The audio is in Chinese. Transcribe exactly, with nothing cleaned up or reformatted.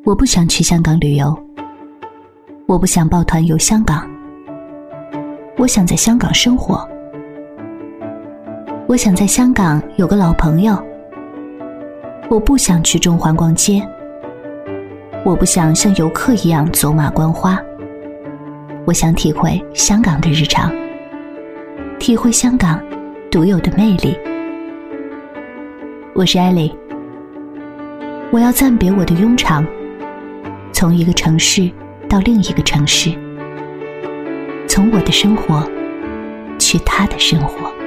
我不想去香港旅游，我不想抱团游香港，我想在香港生活。我想在香港有个老朋友。我不想去中环逛街，我不想像游客一样走马观花。我想体会香港的日常，体会香港独有的魅力。我是艾莉，我要暂别我的庸常，从一个城市到另一个城市，从我的生活去他的生活。